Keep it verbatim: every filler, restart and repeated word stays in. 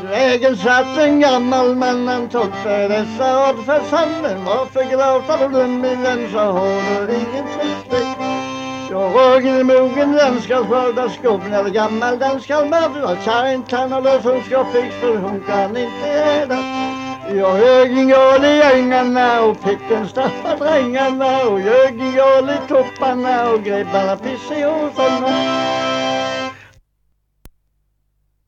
Vägen satt en gammal man, han tolkade dessa ord för sanningen. Varför gråter du min vän, så har du ingen respekt. Jag rögen i mogen, den ska skörda skogen, eller gammal den ska mörda. Kärrintan och lösen ska fix, för hon kan inte äda. Jag högen går i ängarna och picken staffar drängarna, och högen går i topparna och gribbarna piss i hofarna.